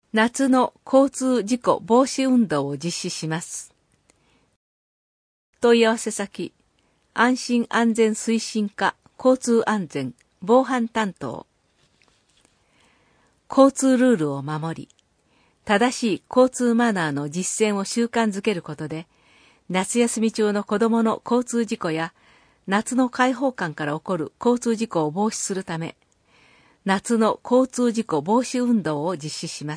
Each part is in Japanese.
夏の交通事故防止運動を実施します。問い合わせ先、安心安全推進課交通安全防犯担当。交通ルールを守り、正しい交通マナーの実践を習慣づけることで、夏休み中の子供の交通事故や夏の開放感から起こる交通事故を防止するため、夏の交通事故防止運動を実施します。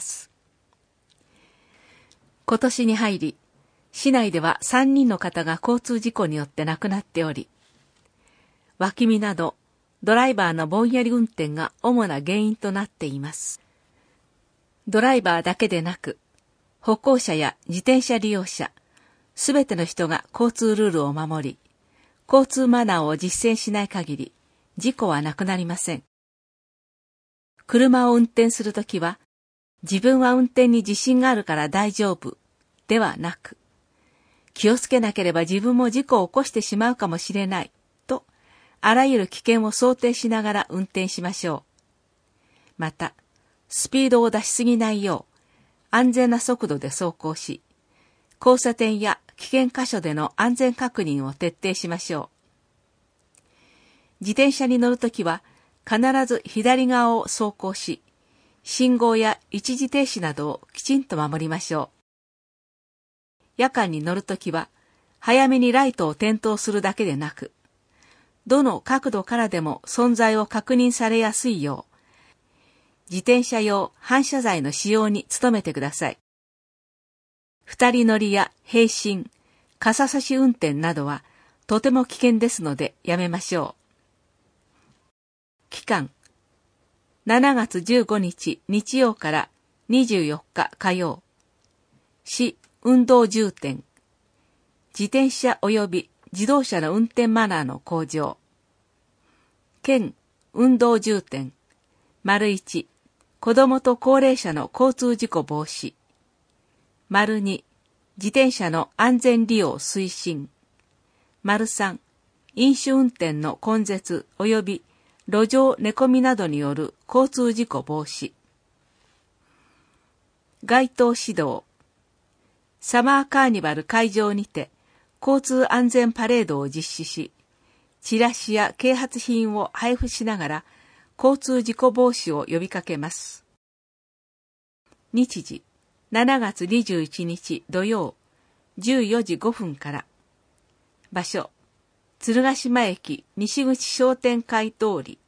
今年に入り、市内では3人の方が交通事故によって亡くなっており、脇見などドライバーのぼんやり運転が主な原因となっています。ドライバーだけでなく、歩行者や自転車利用者、すべての人が交通ルールを守り、交通マナーを実践しない限り、事故はなくなりません。車を運転するときは、自分は運転に自信があるから大丈夫ではなく、気をつけなければ自分も事故を起こしてしまうかもしれないと、あらゆる危険を想定しながら運転しましょう。また、スピードを出しすぎないよう、安全な速度で走行し、交差点や危険箇所での安全確認を徹底しましょう。自転車に乗るときは、必ず左側を走行し、信号や一時停止などをきちんと守りましょう。夜間に乗るときは、早めにライトを点灯するだけでなく、どの角度からでも存在を確認されやすいよう、自転車用反射材の使用に努めてください。二人乗りや並進、傘差し運転などはとても危険ですのでやめましょう。期間、7月15日日曜から24日火曜。市運動重点。自転車及び自動車の運転マナーの向上。県運動重点。1、子どもと高齢者の交通事故防止。2、自転車の安全利用推進。3、飲酒運転の根絶及び路上寝込みなどによる交通事故防止。街頭指導。サマーカーニバル会場にて交通安全パレードを実施し、チラシや啓発品を配布しながら交通事故防止を呼びかけます。日時、7月21日土曜、14時5分から。場所、鶴ヶ島駅西口商店会通り。